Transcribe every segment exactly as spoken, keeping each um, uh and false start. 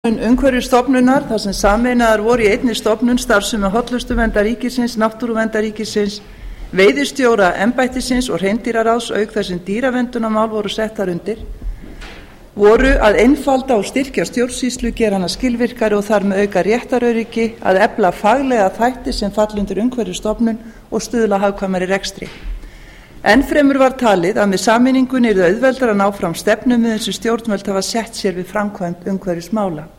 Umhverfisstofnunar þar sem sameinaðar voru í einni stofnun starfsemi hollustuverndar ríkisins, náttúruverndar ríkisins, veiðistjóra embættisins og hreindýraráðs auk þess sem dýraverndunarmál voru settar undir, voru að einfalda og styrkja stjórnsýslu, gera hana skilvirkari og þar með auka réttaröryggi, að efla faglega þætti sem falla undir Umhverfisstofnun og stuðla hagkvæmari rekstri. Enn fremur var talið að með sameiningunni yrði auðveldara að ná fram stefnumiðum sem stjórnvöld hafa sett sér við framkvæmd umhverfismála.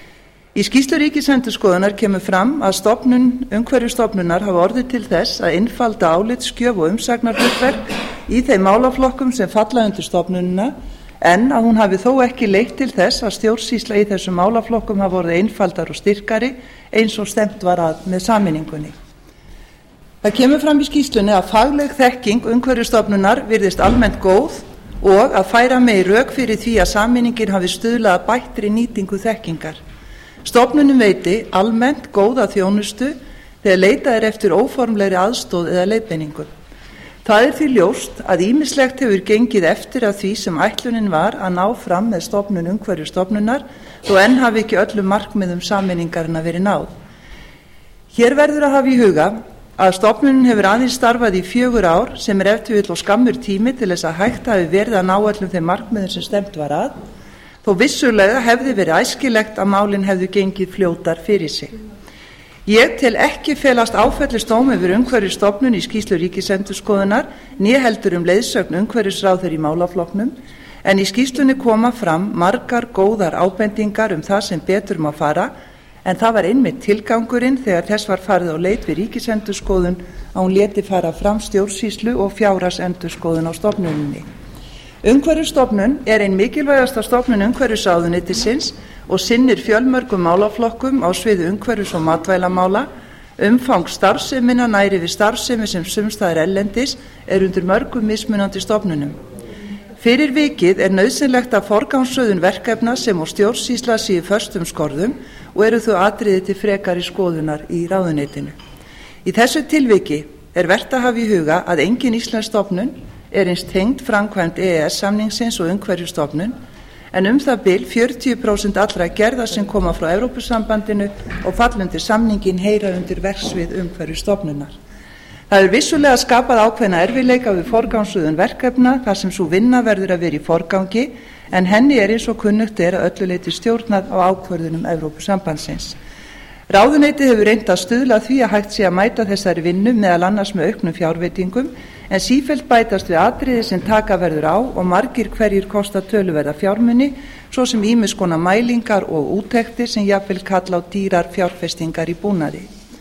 Í skýrslu Ríkisendurskoðunar kemur fram að stofnun Umhverfisstofnunar hafa orðið til þess að einfalda álitsgjöf og umsagnarhlutverk í þeim málaflokkum sem falla undir stofnunina, en að hún hafi þó ekki leitt til þess að stjórnsýsla í þessum málaflokkum hafi orðið einfaldar og styrkari eins og stefnt var að með sameiningunni. Það kemur fram í skýrslunni að fagleg þekking Umhverfisstofnunar virðist almennt góð og að færa megi rök fyrir því að sameiningin hafi stuðlað að bættri nýtingu þekkingar. Stofnunin veiti almennt góða þjónustu þegar leitað er eftir óformlegri aðstoð eða leiðbeiningum. Það er því ljóst að ýmislegt hefur gengið eftir af því sem ætlunin var að ná fram með stofnun Umhverfisstofnunar þó enn hafi ekki öllum markmiðum sameiningarinnar verið náð. Hér verður að hafa í huga að stofnunin hefur aðeins starfað í fjögur ár sem er ef til vill og skammur tími til þess að hægt hafi verið að ná öllum þeim markmiðum sem stefnt var að, þó vissulega hefði verið æskilegt að málin hefðu gengið fljótar fyrir sig. Ég tel ekki felast áfellisdóm yfir Umhverfisstofnun í skýrslu Ríkisendurskoðunar né heldur um leiðsögn umhverfisráðherra í málaflokknum, en í skýrslunni koma fram margar góðar ábendingar um það sem betur má fara, en það var einmitt tilgangurinn þegar þess var farið á leit við Ríkisendurskoðun að hún léti fara fram stjórnsýslu og fjárhagsendurskoðun á stofnuninni. Umhverfisstofnun er ein mikilvægasta stofnun umhverfisráðuneytisins og sinnir fjölmörgum málaflokkum á sviði umhverfis- og matvælamála. Umfang starfseminnar næri við starfsemi sem sumstaðar erlendis er undir mörgum mismunandi stofnunum. Fyrir vikið er nauðsynlegt að forgangsröðun verkefna sem og stjórnsýsla séu föstum skorðum og eru þau atriði til frekari skoðunar í ráðuneytinu. Í þessu tilviki er vert að hafa í huga að engin íslensk stofnun er eins tengd framkvæmd E E S-samningsins og Umhverfisstofnun, en um það bil fjörutíu prósent allra gerða sem koma frá Evrópusambandinu og falla undir samningin heyra undir verksvið Umhverfisstofnunar. Það er vissulega skapað ákveðna erfiðleika við forgangsröðun verkefna þar sem sú vinna verður að vera í forgangi, en henni er eins og kunnugt er að öllu leyti stjórnað á ákvörðunum Evrópusambandsins. Ráðuneytið hefur reynt að stuðla að því að hægt sé að mæta þessari vinnu meðal annars með auknum fjárveitingum, en sífellt bætast við atriði sem taka verður á og margir hverjir kosta töluverða fjármuni, svo sem ýmiss konar mælingar og úttektir sem jafnvel kalla á dýrar fjárfestingar í búnaði.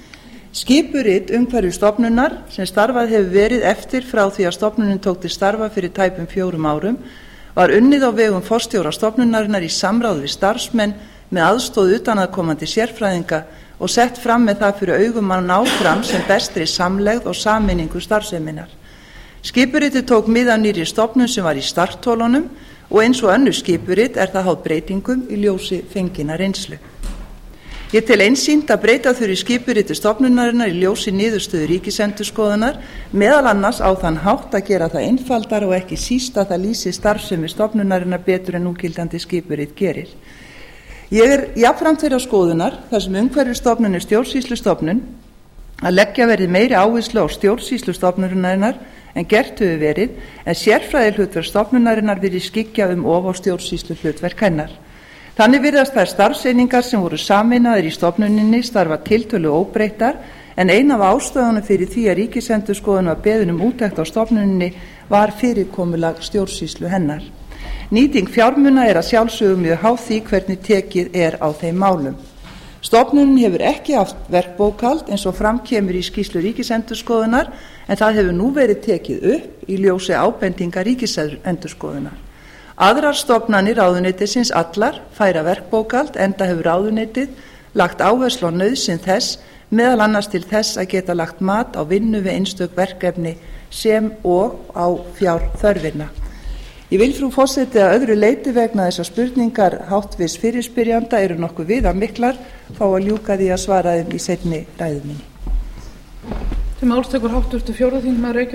Skipurit Umhverfisstofnunar sem starfað hefur verið eftir frá því að stofnunin tók til starfa fyrir tæpum fjórum árum var unnið á vegum forstjóra stofnunarinnar í samráði við starfsmenn með aðstoð utanaðkomandi sérfræðinga og sett fram með það fyrir augum að ná fram sem bestri samlegð og sameiningu starfseminnar. Skipuritið tók mið af nýrri stofnun sem var í starthólunum og eins og önnur skipurit er það háð breytingum í ljósi fenginna reynslu. Ég tel einsýnt að breyta þurfi skipuriti stofnunarinnar í ljósi niðurstöðu Ríkisendurskoðunar, meðal annars á þann hátt að gera það einfaldara og ekki síst að það lýsi starfsemi stofnunarinnar betur en núgildandi skipurit gerir. Ég er jafnframt þeirrar skoðunar, þar sem Umhverfisstofnun er stjórnsýslustofnun, að leggja verði meiri áherslu á stjórnsýslu stofnunarinnar en gert hefur verið, en sérfræðihlutverk stofnunarinnar virðist skyggja um of á stjórnsýslu hlutverk hennar. Þannig virðast þær starfseiningar sem voru sameinaðar í stofnuninni starfa tiltölu óbreyttar, en ein af ástæðunum fyrir því að Ríkisendurskoðun var beðin um úttekt á stofnuninni var fyrirkomulag stjórnsýslu hennar. Nýting fjármuna er að sjálfsögðu mjög háð því hvernig tekið er á þeim málum. Stofnunin hefur ekki haft verkbókhald eins og fram kemur í skýrslu Ríkisendurskoðunar, en það hefur nú verið tekið upp í ljósi ábendinga Ríkisendurskoðunar. Aðrar stofnanir ráðuneytisins allar færa verkbókhald, enda hefur ráðuneytið lagt áherslu á nauðsyn þess, meðal annars til þess að geta lagt mat á vinnu við einstök verkefni sem og á fjárþörfina. Ég vil, frú forseti, að öðru leyti vegna þessar spurningar háttvirts fyrirspyrjanda eru nokkuð viðamiklar, fá að ljúka því að svara þeim í seinni ræðu minni. Til máls tekur háttvirtur fjórði þingmaður Reykjavíkurkjördæmis